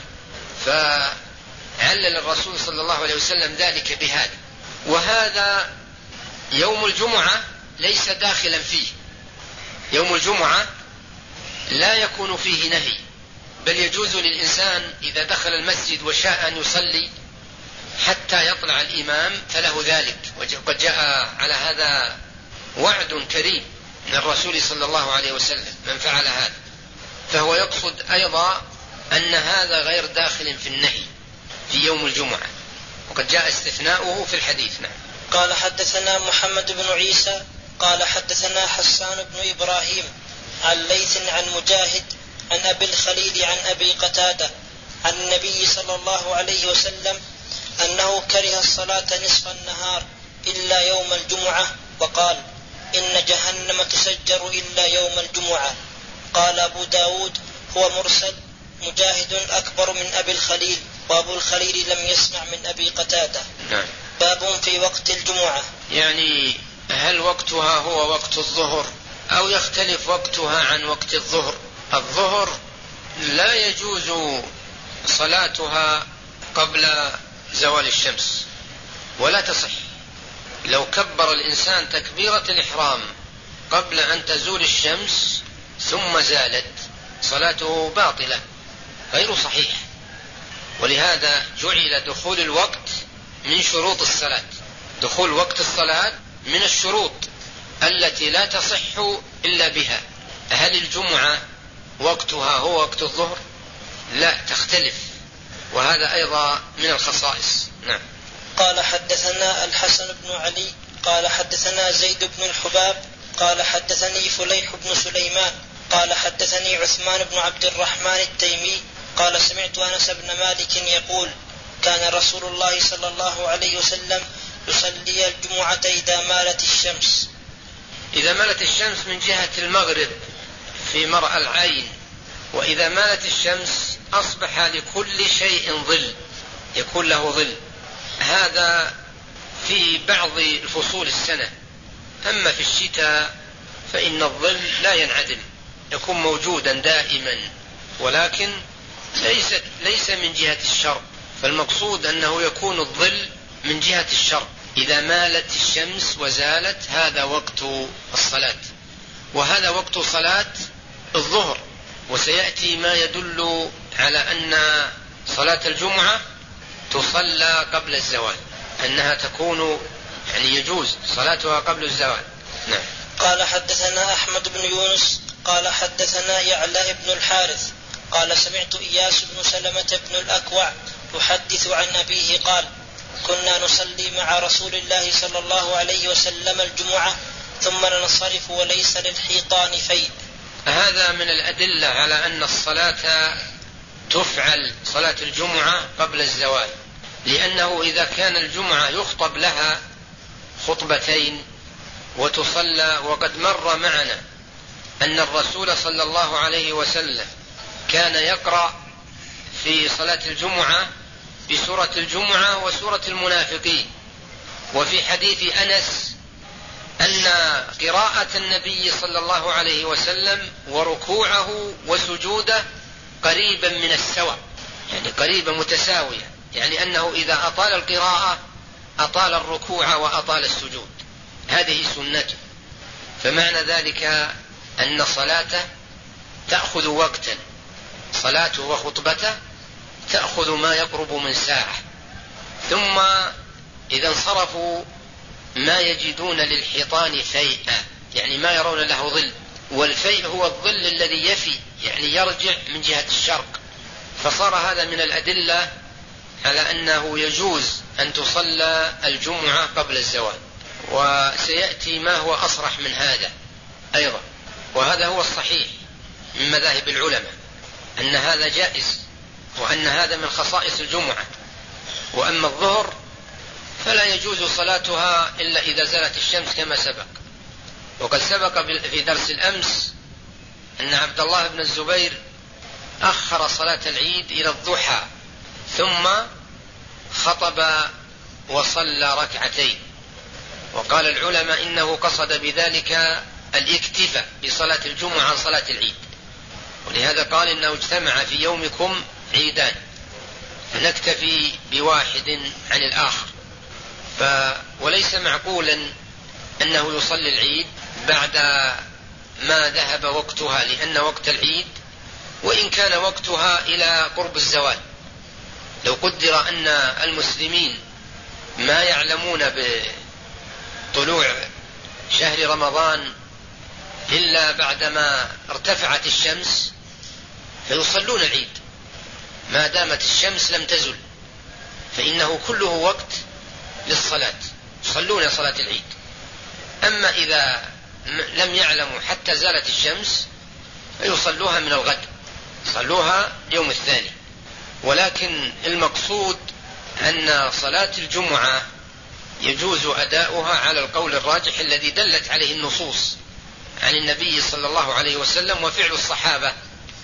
فعلل الرسول صلى الله عليه وسلم ذلك بهذا. وهذا يوم الجمعة ليس داخلا فيه، يوم الجمعة لا يكون فيه نهي، بل يجوز للإنسان إذا دخل المسجد وشاء أن يصلي حتى يطلع الإمام فله ذلك. وقد جاء على هذا وعد كريم من الرسول صلى الله عليه وسلم، من فعل هذا فهو يقصد أيضا أن هذا غير داخل في النهي في يوم الجمعة، وقد جاء استثناؤه في الحديث. نعم. قال حدثنا محمد بن عيسى قال حدثنا حسان بن إبراهيم عن ليث عن مجاهد عن أبي الخليل عن أبي قتادة عن النبي صلى الله عليه وسلم أنه كره الصلاة نصف النهار إلا يوم الجمعة، وقال إن جهنم تسجر إلا يوم الجمعة. قال أبو داود هو مرسل، مجاهد أكبر من أبي الخليل، وأبو الخليل لم يسمع من أبي قتادة. نعم. باب في وقت الجمعة. يعني هل وقتها هو وقت الظهر أو يختلف وقتها عن وقت الظهر؟ الظهر لا يجوز صلاتها قبل زوال الشمس ولا تصح. لو كبر الإنسان تكبيرة الإحرام قبل أن تزول الشمس ثم زالت، صلاته باطلة غير صحيح. ولهذا جعل دخول الوقت من شروط الصلاة. دخول وقت الصلاة من الشروط التي لا تصح إلا بها. هل الجمعة وقتها هو وقت الظهر؟ لا، تختلف، وهذا أيضا من الخصائص. نعم. قال حدثنا الحسن بن علي قال حدثنا زيد بن الحباب قال حدثني فليح بن سليمان قال حدثني عثمان بن عبد الرحمن التيمي قال سمعت أنس بن مالك يقول كان رسول الله صلى الله عليه وسلم يصلي الجمعة إذا مالت الشمس. إذا مالت الشمس من جهة المغرب في مرأى العين، وإذا مالت الشمس أصبح لكل شيء ظل، يكون له ظل. هذا في بعض فصول السنة، أما في الشتاء فإن الظل لا ينعدم، يكون موجودا دائما، ولكن ليس من جهة الشرق. فالمقصود أنه يكون الظل من جهة الشرق. إذا مالت الشمس وزالت هذا وقت الصلاة، وهذا وقت صلاة الظهر. وسيأتي ما يدل على أن صلاة الجمعة تصلى قبل الزوال، أنها تكون يعني يجوز صلاتها قبل الزوال. نعم. قال حدثنا أحمد بن يونس قال حدثنا يعلى بن الحارث قال سمعت إياس بن سلمة بن الأكوع يحدث عن أبيه قال كنا نصلي مع رسول الله صلى الله عليه وسلم الجمعة ثم ننصرف وليس للحيطان فيء. هذا من الأدلة على أن الصلاة تفعل صلاة الجمعة قبل الزوال، لأنه إذا كان الجمعة يخطب لها خطبتين وتصلى، وقد مر معنا أن الرسول صلى الله عليه وسلم كان يقرأ في صلاة الجمعة بسورة الجمعة وسورة المنافقين. وفي حديث أنس أن قراءة النبي صلى الله عليه وسلم وركوعه وسجوده قريبا من السواء، يعني قريبا متساوية، يعني أنه إذا أطال القراءة أطال الركوع وأطال السجود، هذه سنته. فمعنى ذلك أن صلاته تأخذ وقتا، صلاته وخطبته تأخذ ما يقرب من ساعة. ثم إذا انصرفوا ما يجدون للحيطان فيئا، يعني ما يرون له ظل، والفيء هو الظل الذي يفي، يعني يرجع من جهة الشرق. فصار هذا من الأدلة على أنه يجوز أن تصلى الجمعة قبل الزوال. وسيأتي ما هو أصرح من هذا أيضا، وهذا هو الصحيح من مذاهب العلماء، أن هذا جائز، وأن هذا من خصائص الجمعة. وأما الظهر فلا يجوز صلاتها إلا إذا زالت الشمس كما سبق. وقد سبق في درس الأمس أن عبد الله بن الزبير أخر صلاة العيد إلى الضحى ثم خطب وصلى ركعتين، وقال العلماء إنه قصد بذلك الاكتفاء بصلاة الجمعة عن صلاة العيد، ولهذا قال إنه اجتمع في يومكم عيدان فنكتفي بواحد عن الآخر. وليس معقولا أنه يصلي العيد بعد ما ذهب وقتها، لأن وقت العيد وإن كان وقتها إلى قرب الزوال، لو قدر أن المسلمين ما يعلمون بطلوع شهر رمضان إلا بعدما ارتفعت الشمس فيصلون العيد ما دامت الشمس لم تزل، فإنه كله وقت للصلاة، يصلون صلاة العيد. أما إذا لم يعلموا حتى زالت الشمس فيصلوها من الغد، يصلوها يوم الثاني. ولكن المقصود أن صلاة الجمعة يجوز أداؤها على القول الراجح الذي دلت عليه النصوص عن النبي صلى الله عليه وسلم وفعل الصحابة،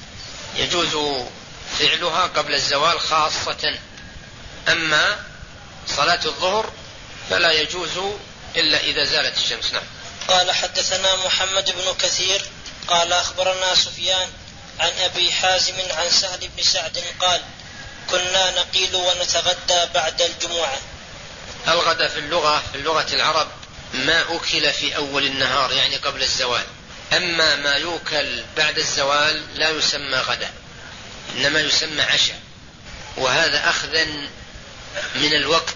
يجوز فعلها قبل الزوال خاصة. أما صلاة الظهر فلا يجوز إلا إذا زالت الشمس. نعم. قال حدثنا محمد بن كثير قال أخبرنا سفيان عن أبي حازم عن سهل بن سعد قال كنا نقيل ونتغدى بعد الجمعة. الغداء في اللغة العرب ما أكل في أول النهار يعني قبل الزوال، أما ما يؤكل بعد الزوال لا يسمى غداء إنما يسمى عشاء، وهذا أخذا من الوقت،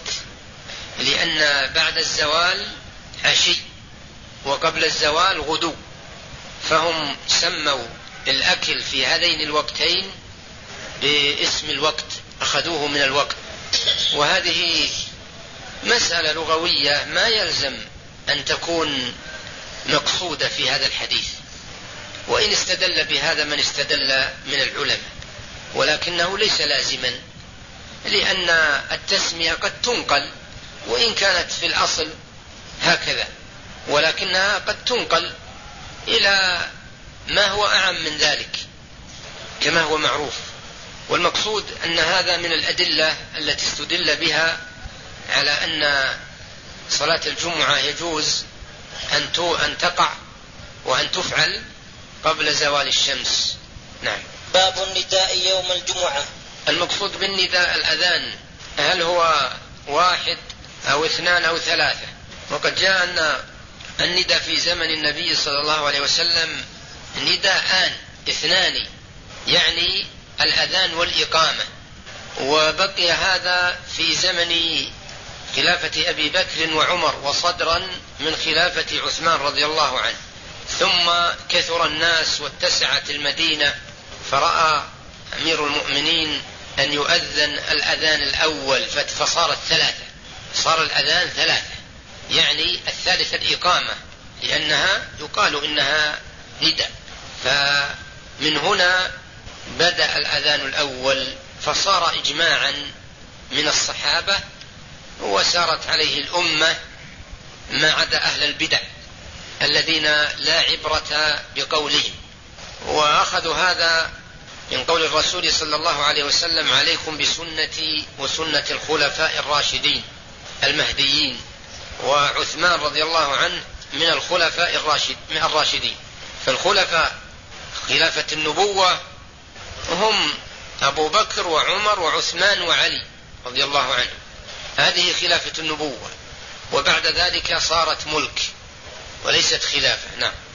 لأن بعد الزوال عشي وقبل الزوال غدو، فهم سموا الأكل في هذين الوقتين باسم الوقت، أخذوه من الوقت. وهذه مسألة لغوية ما يلزم أن تكون مقصودة في هذا الحديث، وإن استدل بهذا من استدل من العلماء، ولكنه ليس لازما، لأن التسمية قد تنقل وإن كانت في الأصل هكذا، ولكنها قد تنقل إلى ما هو أعم من ذلك كما هو معروف. والمقصود أن هذا من الأدلة التي استدل بها على أن صلاة الجمعة يجوز أن تقع وأن تفعل قبل زوال الشمس. نعم. باب النداء يوم الجمعة. المقصود بالنداء الأذان، هل هو 1 أو 2 أو 3؟ وقد جاء أن النداء في زمن النبي صلى الله عليه وسلم نداءان 2، يعني الأذان والإقامة، وبقي هذا في زمن خلافة أبي بكر وعمر وصدرا من خلافة عثمان رضي الله عنه، ثم كثر الناس واتسعت المدينة، فرأى أمير المؤمنين أن يؤذن الأذان الأول فصارت 3، صار الأذان 3، يعني الثالث الإقامة، لأنها يقال إنها نداء. فمن هنا بدأ الأذان الأول، فصار إجماعا من الصحابة وسارت عليه الأمة ما عدا أهل البدع الذين لا عبرة بقولهم، وأخذوا هذا من قول الرسول صلى الله عليه وسلم: عليكم بسنتي وسنة الخلفاء الراشدين المهديين. وعثمان رضي الله عنه من الخلفاء الراشدين، فالخلفاء خلافة النبوة هم أبو بكر وعمر وعثمان وعلي رضي الله عنه، هذه خلافة النبوة، وبعد ذلك صارت ملك وليست خلافة. نعم.